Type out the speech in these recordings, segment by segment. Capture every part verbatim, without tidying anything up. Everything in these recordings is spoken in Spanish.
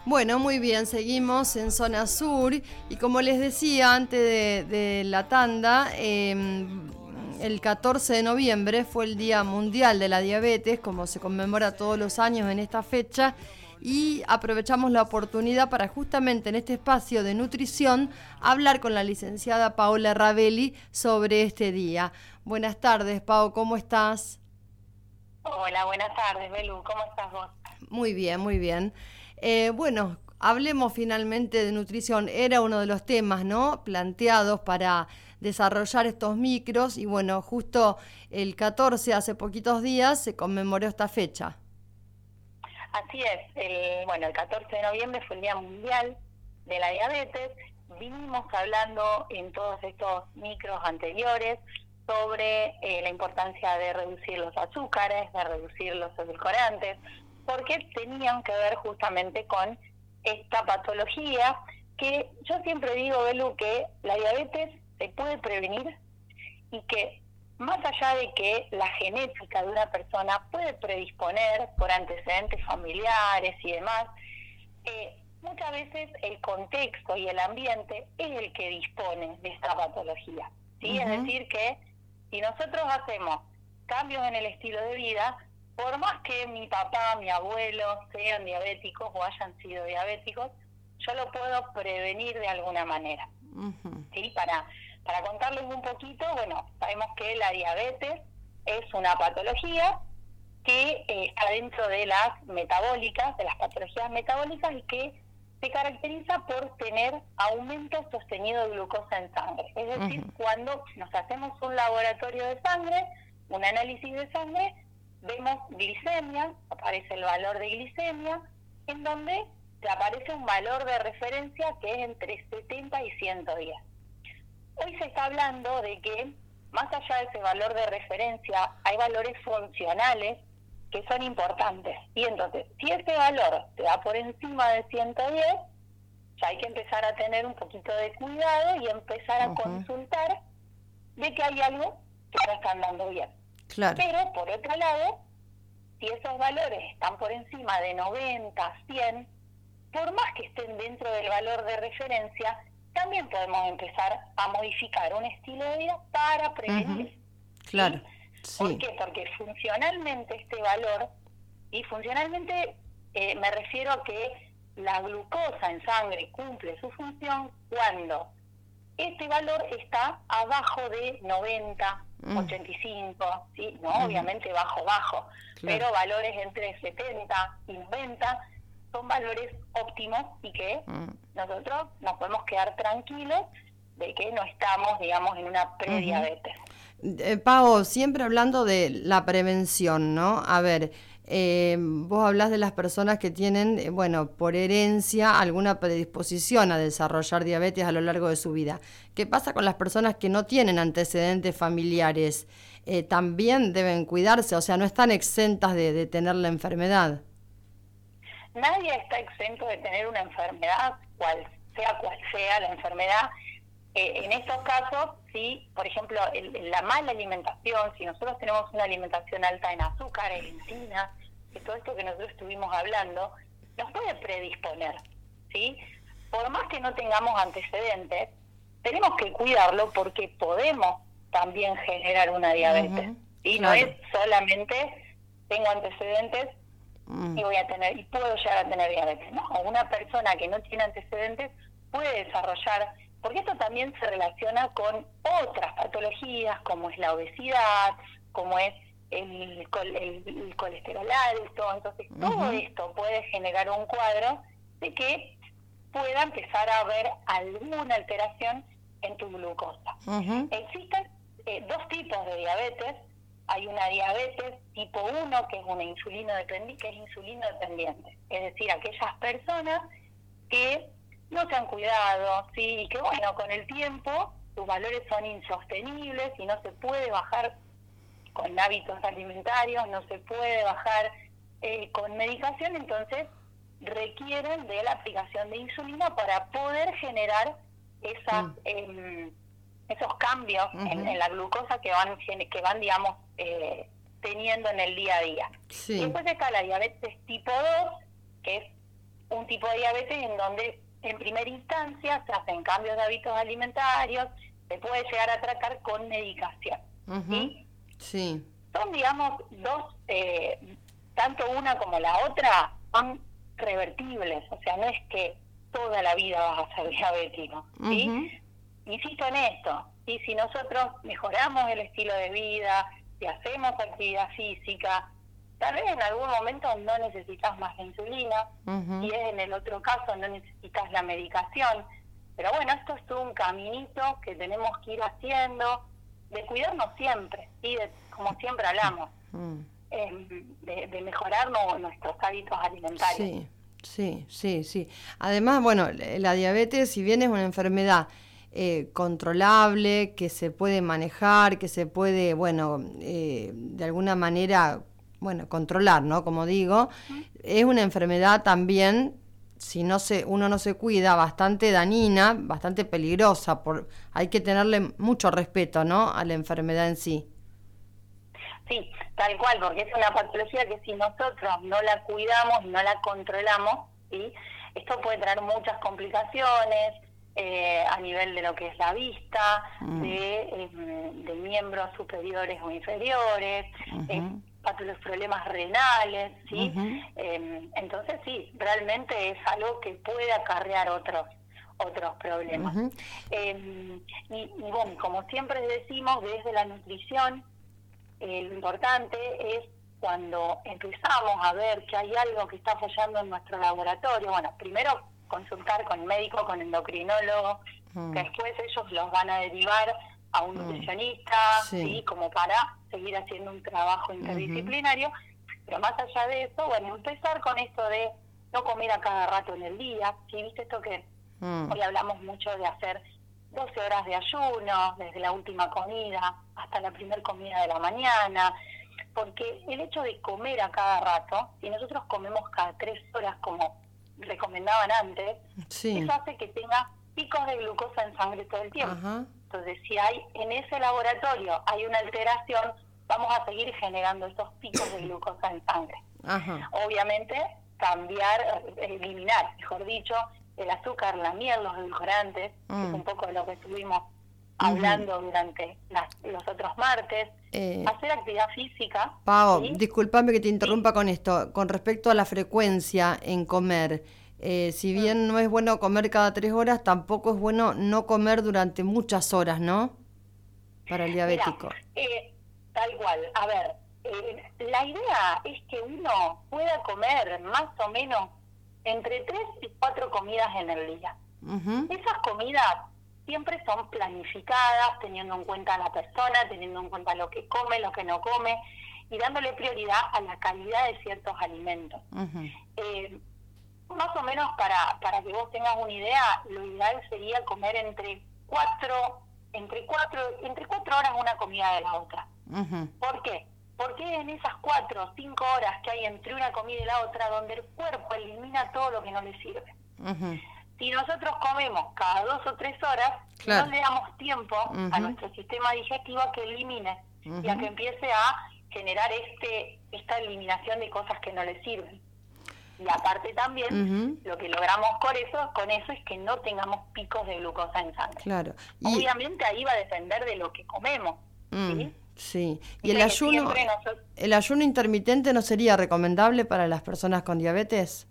Bueno, muy bien, seguimos en Zona Sur y como les decía antes de, de la tanda, eh, el catorce de noviembre fue el Día Mundial de la Diabetes, como se conmemora todos los años en esta fecha, y aprovechamos la oportunidad para justamente en este espacio de nutrición hablar con la licenciada Paola Ravelli sobre este día. Buenas tardes, Pao, ¿cómo estás? Hola, buenas tardes, Belu, ¿cómo estás vos? Muy bien, muy bien. Eh, bueno, hablemos finalmente de nutrición. Era uno de los temas, ¿no?, planteados para desarrollar estos micros y bueno, justo el catorce, hace poquitos días, se conmemoró esta fecha. Así es, el, bueno, el catorce de noviembre fue el Día Mundial de la Diabetes. Vinimos hablando en todos estos micros anteriores sobre eh, la importancia de reducir los azúcares, de reducir los edulcorantes, porque tenían que ver justamente con esta patología que yo siempre digo, Belu, que la diabetes se puede prevenir y que más allá de que la genética de una persona puede predisponer por antecedentes familiares y demás, eh, muchas veces el contexto y el ambiente es el que dispone de esta patología, ¿sí? Uh-huh. Es decir que si nosotros hacemos cambios en el estilo de vida, por más que mi papá, mi abuelo sean diabéticos o hayan sido diabéticos, yo lo puedo prevenir de alguna manera. Uh-huh. ¿Sí? Para, para contarles un poquito, bueno, sabemos que la diabetes es una patología que eh, está dentro de las metabólicas, de las patologías metabólicas, y que se caracteriza por tener aumento sostenido de glucosa en sangre. Es decir, uh-huh. cuando nos hacemos un laboratorio de sangre, un análisis de sangre, vemos glicemia, aparece el valor de glicemia, en donde te aparece un valor de referencia que es entre setenta y ciento diez. Hoy se está hablando de que, más allá de ese valor de referencia, hay valores funcionales que son importantes. Y entonces, si ese valor te da por encima de ciento diez, ya hay que empezar a tener un poquito de cuidado y empezar a uh-huh. consultar de que hay algo que no está andando bien. Claro. Pero, por otro lado, si esos valores están por encima de noventa, cien, por más que estén dentro del valor de referencia, también podemos empezar a modificar un estilo de vida para prevenir. Uh-huh. Claro. ¿Sí? ¿Por qué? Porque funcionalmente este valor, y funcionalmente eh, me refiero a que la glucosa en sangre cumple su función cuando este valor está abajo de noventa, uh-huh. ochenta y cinco, ¿sí? No, uh-huh. obviamente bajo, bajo, claro. pero valores entre setenta y noventa son valores óptimos y que uh-huh. nosotros nos podemos quedar tranquilos de que no estamos, digamos, en una prediabetes. Uh-huh. Eh, Pao, siempre hablando de la prevención, ¿no? A ver, eh, vos hablás de las personas que tienen, eh, bueno, por herencia alguna predisposición a desarrollar diabetes a lo largo de su vida. ¿Qué pasa con las personas que no tienen antecedentes familiares? Eh, ¿También deben cuidarse? O sea, ¿no están exentas de, de tener la enfermedad? Nadie está exento de tener una enfermedad, cual sea cual sea la enfermedad. Eh, en estos casos, sí, por ejemplo, el, la mala alimentación, si nosotros tenemos una alimentación alta en azúcar, en harinas, que todo esto que nosotros estuvimos hablando, nos puede predisponer, ¿sí? Por más que no tengamos antecedentes, tenemos que cuidarlo porque podemos también generar una diabetes, uh-huh. ¿sí? Claro. No es solamente tengo antecedentes uh-huh. y voy a tener, y puedo llegar a tener diabetes, ¿no? Una persona que no tiene antecedentes puede desarrollar, porque esto también se relaciona con otras patologías, como es la obesidad, como es el, el, el colesterol alto. Entonces, uh-huh. todo esto puede generar un cuadro de que pueda empezar a haber alguna alteración en tu glucosa. Uh-huh. Existen eh, dos tipos de diabetes. Hay una diabetes tipo uno, que es una insulino dependiente, que es insulino dependiente. Es decir, aquellas personas que no se han cuidado, sí, y que bueno, con el tiempo sus valores son insostenibles y no se puede bajar con hábitos alimentarios, no se puede bajar eh, con medicación, entonces requieren de la aplicación de insulina para poder generar esas, mm. eh, esos cambios uh-huh. en, en la glucosa que van, que van digamos, eh, teniendo en el día a día. Sí. Y después está la diabetes tipo dos, que es un tipo de diabetes en donde en primera instancia se hacen cambios de hábitos alimentarios, se puede llegar a tratar con medicación. Uh-huh. ¿Sí? Sí. Son, digamos, dos, eh, tanto una como la otra son revertibles, o sea, no es que toda la vida vas a ser diabético, ¿sí? Uh-huh. Insisto en esto, y si nosotros mejoramos el estilo de vida, si hacemos actividad física, tal vez en algún momento no necesitas más la insulina, uh-huh. y en el otro caso no necesitas la medicación, pero bueno, esto es todo un caminito que tenemos que ir haciendo, de cuidarnos siempre, ¿sí? De, como siempre hablamos, uh-huh. eh, de, de mejorar no, nuestros hábitos alimentarios. Sí, sí, sí, sí. Además, bueno, la diabetes, si bien es una enfermedad eh, controlable, que se puede manejar, que se puede, bueno, eh, de alguna manera, bueno, controlar, ¿no? Como digo, uh-huh. es una enfermedad también, si no se, uno no se cuida, bastante dañina, bastante peligrosa. Por, hay que tenerle mucho respeto, ¿no? A la enfermedad en sí. Sí, tal cual, porque es una patología que si nosotros no la cuidamos y no la controlamos, ¿sí? Esto puede traer muchas complicaciones eh, a nivel de lo que es la vista, mm. de, eh, de miembros superiores o inferiores, uh-huh. eh, los problemas renales, ¿sí? Uh-huh. Eh, entonces sí, realmente es algo que puede acarrear otros otros problemas. Uh-huh. Eh, y, y bueno, como siempre decimos, desde la nutrición, eh, lo importante es cuando empezamos a ver que hay algo que está fallando en nuestro laboratorio, bueno, primero consultar con el médico, con el endocrinólogo, uh-huh. que después ellos los van a derivar a un nutricionista, sí. ¿sí? Como para seguir haciendo un trabajo interdisciplinario, uh-huh. pero más allá de eso, bueno, empezar con esto de no comer a cada rato en el día, ¿sí? ¿Viste esto que uh-huh. hoy hablamos mucho de hacer doce horas de ayuno, desde la última comida hasta la primera comida de la mañana? Porque el hecho de comer a cada rato, si nosotros comemos cada tres horas como recomendaban antes, sí. eso hace que tenga picos de glucosa en sangre todo el tiempo. Uh-huh. Entonces, si hay en ese laboratorio hay una alteración, vamos a seguir generando esos picos de glucosa en sangre. Uh-huh. Obviamente, cambiar, eliminar, mejor dicho, el azúcar, la miel, los edulcorantes, uh-huh. que es un poco de lo que estuvimos hablando uh-huh. durante las, los otros martes. Eh, hacer actividad física. Pau, ¿sí? Disculpame que te interrumpa ¿sí? con esto. Con respecto a la frecuencia en comer, Eh, si bien no es bueno comer cada tres horas, tampoco es bueno no comer durante muchas horas, ¿no? Para el diabético. Mirá, eh, tal cual. A ver, eh, la idea es que uno pueda comer más o menos entre tres y cuatro comidas en el día. Uh-huh. Esas comidas siempre son planificadas, teniendo en cuenta a la persona, teniendo en cuenta lo que come, lo que no come, y dándole prioridad a la calidad de ciertos alimentos. Uh-huh. Eh, Más o menos para para que vos tengas una idea, lo ideal sería comer entre cuatro, entre cuatro, entre cuatro horas una comida de la otra. Uh-huh. ¿Por qué? Porque en esas cuatro o cinco horas que hay entre una comida y la otra, donde el cuerpo elimina todo lo que no le sirve. Uh-huh. Si nosotros comemos cada dos o tres horas, claro. no le damos tiempo uh-huh. a nuestro sistema digestivo a que elimine uh-huh. y a que empiece a generar este esta eliminación de cosas que no le sirven. Y aparte también, uh-huh. lo que logramos con eso, con eso es que no tengamos picos de glucosa en sangre. Claro. Y obviamente ahí va a depender de lo que comemos. Mm, ¿sí? Sí. ¿Y el ayuno, nosotros... el ayuno intermitente no sería recomendable para las personas con diabetes?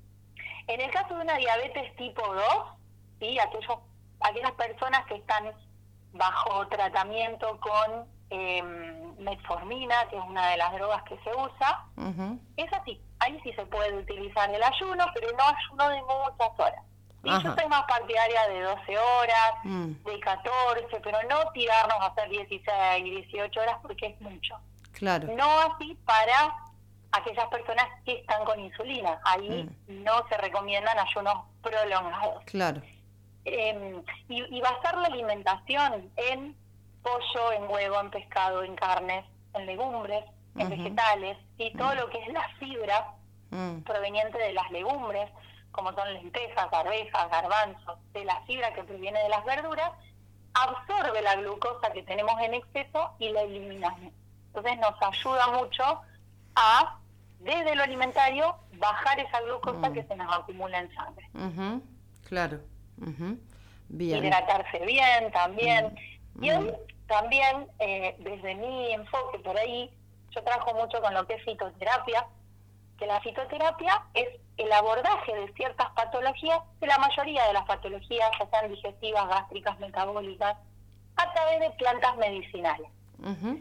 En el caso de una diabetes tipo dos, ¿sí? Aquellos, aquellas personas que están bajo tratamiento con eh, metformina, que es una de las drogas que se usa, uh-huh. es así. Ahí sí se puede utilizar el ayuno, pero no ayuno de muchas horas. Y yo soy más partidaria de doce horas, mm. de catorce, pero no tirarnos a hacer dieciséis, dieciocho horas porque es mucho. Claro. No así para aquellas personas que están con insulina. Ahí mm. no se recomiendan ayunos prolongados. Claro. Eh, y, y basar la alimentación en pollo, en huevo, en pescado, en carnes, en legumbres, en uh-huh. vegetales, y todo uh-huh. lo que es la fibra uh-huh. proveniente de las legumbres, como son lentejas, arvejas, garbanzos, de la fibra que proviene de las verduras, absorbe la glucosa que tenemos en exceso y la eliminamos. Entonces nos ayuda mucho a, desde lo alimentario, bajar esa glucosa mm. que se nos acumula en sangre. Uh-huh. Claro. Uh-huh. Bien. Hidratarse bien también. Mm. Y hoy también, eh, desde mi enfoque por ahí, yo trabajo mucho con lo que es fitoterapia, que la fitoterapia es el abordaje de ciertas patologías, de la mayoría de las patologías, ya sean digestivas, gástricas, metabólicas, a través de plantas medicinales. Uh-huh.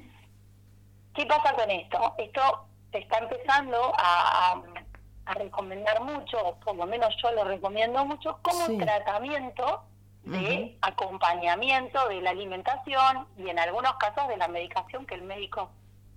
¿Qué pasa con esto? Esto se está empezando a, a, a recomendar mucho, o por lo menos yo lo recomiendo mucho, como sí. tratamiento de uh-huh. acompañamiento de la alimentación y en algunos casos de la medicación que el médico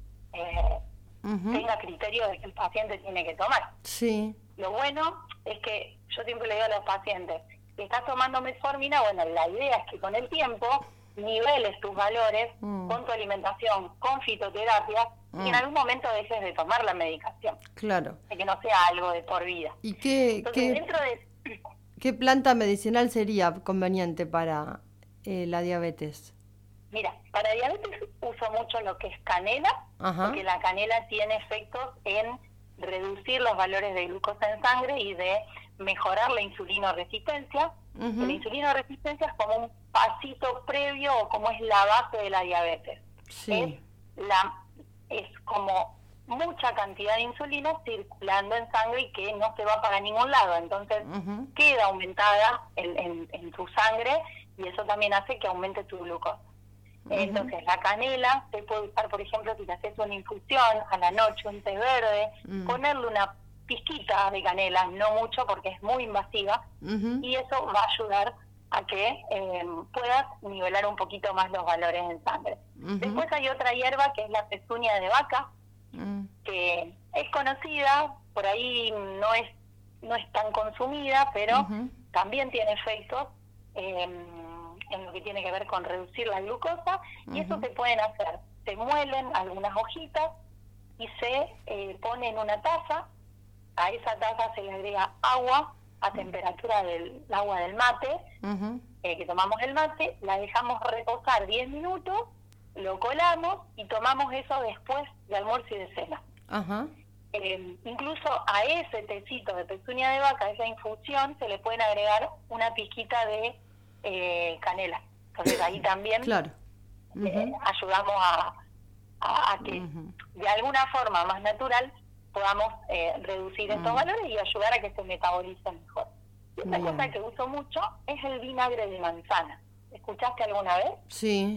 eh, uh-huh. tenga criterio de que el paciente tiene que tomar. Sí. Lo bueno es que yo siempre le digo a los pacientes, si estás tomando metformina, bueno, la idea es que con el tiempo niveles tus valores mm. con tu alimentación, con fitoterapia, mm. y en algún momento dejes de tomar la medicación. Claro. De que no sea algo de por vida. ¿Y qué, Entonces, qué, dentro de... qué planta medicinal sería conveniente para eh, la diabetes? Mira, para diabetes uso mucho lo que es canela, Ajá. porque la canela tiene efectos en reducir los valores de glucosa en sangre y de mejorar la insulinoresistencia. Uh-huh. La insulinoresistencia es como un pasito previo o como es la base de la diabetes. Sí. Es, la, es como mucha cantidad de insulina circulando en sangre y que no se va para ningún lado. Entonces uh-huh. queda aumentada en, en, en tu sangre y eso también hace que aumente tu glucosa. Uh-huh. Entonces la canela se puede usar, por ejemplo, si te haces una infusión a la noche, un té verde, uh-huh. ponerle una pizquita de canela, no mucho porque es muy invasiva, uh-huh. y eso va a ayudar a que eh, puedas nivelar un poquito más los valores en sangre. Uh-huh. Después hay otra hierba que es la pezuña de vaca, uh-huh. que es conocida, por ahí no es no es tan consumida, pero uh-huh. también tiene efectos eh, en lo que tiene que ver con reducir la glucosa, uh-huh. y eso se pueden hacer. Se muelen algunas hojitas y se eh, pone en una taza. A esa taza se le agrega agua a temperatura del agua del mate, uh-huh. eh, que tomamos el mate, la dejamos reposar diez minutos, lo colamos y tomamos eso después de almuerzo y de cena. Uh-huh. Eh, incluso a ese tecito de pezuña de vaca, a esa infusión, se le pueden agregar una pizquita de eh, canela. Entonces ahí también claro. uh-huh. eh, ayudamos a, a, a que uh-huh. de alguna forma más natural podamos eh, reducir estos mm. valores y ayudar a que se metabolicen mejor. Y otra Bien. cosa que uso mucho es el vinagre de manzana. ¿Escuchaste alguna vez? Sí.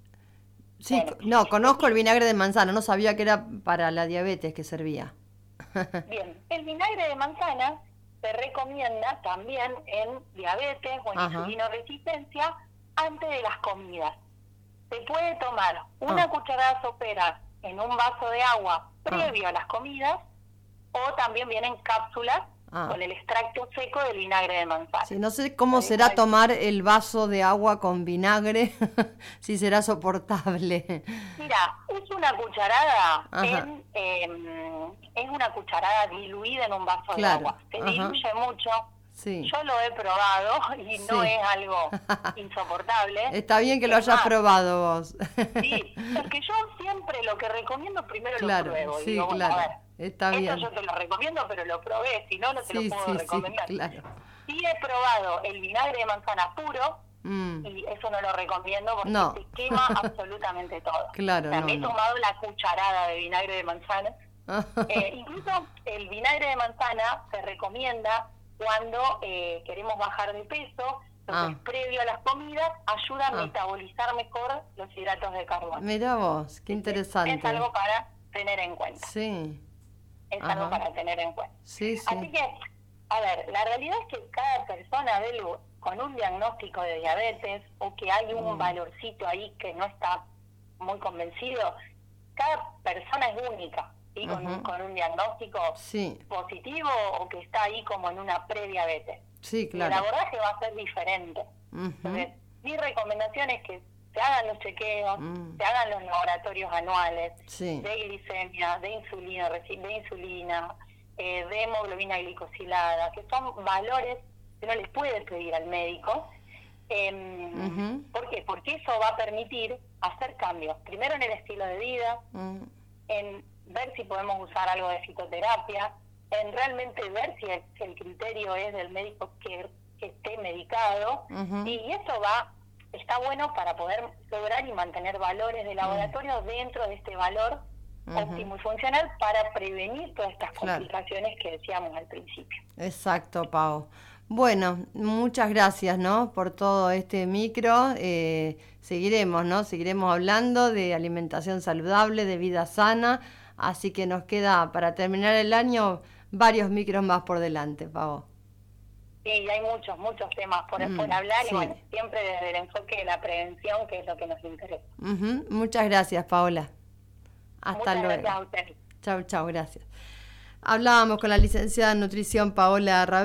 Sí, bueno, no, conozco el vinagre de manzana, no sabía que era para la diabetes que servía. Bien, el vinagre de manzana se recomienda también en diabetes o en insulinoresistencia antes de las comidas. Se puede tomar una ah. cucharada sopera en un vaso de agua previo ah. a las comidas, o también vienen cápsulas ah. con el extracto seco del vinagre de manzana. Sí, no sé cómo será tomar el vaso de agua con vinagre, si será soportable. Mira, es una cucharada, en, eh, es una cucharada diluida en un vaso claro. de agua. Se Ajá. diluye mucho. Sí. Yo lo he probado y sí. no es algo insoportable. Está bien que lo hayas más, probado vos. Sí, porque yo siempre lo que recomiendo primero claro, lo pruebo. Sí, digo, bueno, claro, a ver, está esto bien. yo te lo recomiendo, pero lo probé, si no, no te sí, lo puedo sí, recomendar. Sí, claro. Sí he probado el vinagre de manzana puro, mm. y eso no lo recomiendo porque no. se quema absolutamente todo. Claro, o sea, no, me he no. tomado la cucharada de vinagre de manzana. eh, incluso el vinagre de manzana se recomienda cuando eh, queremos bajar de peso, entonces ah. previo a las comidas ayuda a ah. metabolizar mejor los hidratos de carbono. Mirá vos, qué interesante. Es algo para tener en cuenta. Sí. Es Ajá. algo para tener en cuenta. Sí, sí. Así que, a ver, la realidad es que cada persona de lo, con un diagnóstico de diabetes o que hay un mm. valorcito ahí que no está muy convencido, cada persona es única. ¿Sí? Con, uh-huh. un, con un diagnóstico sí. positivo o que está ahí como en una prediabetes. Sí, claro. El abordaje va a ser diferente. Uh-huh. Entonces, mi recomendación es que se hagan los chequeos, uh-huh. se hagan los laboratorios anuales sí. de glicemia, de insulina, de insulina, eh, de hemoglobina glicosilada, que son valores que uno les puede pedir al médico. Eh, uh-huh. ¿Por qué? Porque eso va a permitir hacer cambios. Primero en el estilo de vida, uh-huh. en ver si podemos usar algo de fitoterapia, en realmente ver si el, si el criterio es del médico que, que esté medicado, uh-huh. y eso va, está bueno para poder lograr y mantener valores de laboratorio uh-huh. dentro de este valor uh-huh. óptimo y funcional para prevenir todas estas complicaciones claro. que decíamos al principio. Exacto, Pau. Bueno, muchas gracias, ¿no? Por todo este micro. Eh, seguiremos, ¿no? Seguiremos hablando de alimentación saludable, de vida sana. Así que nos queda para terminar el año varios micros más por delante, Pau. Sí, hay muchos, muchos temas por, mm, por hablar sí. y bueno, siempre desde el enfoque de la prevención, que es lo que nos interesa. Uh-huh. Muchas gracias, Paola. Hasta Muchas luego. Gracias a ustedes. Chau, chau, gracias. Hablábamos con la licenciada en nutrición Paola Rabel.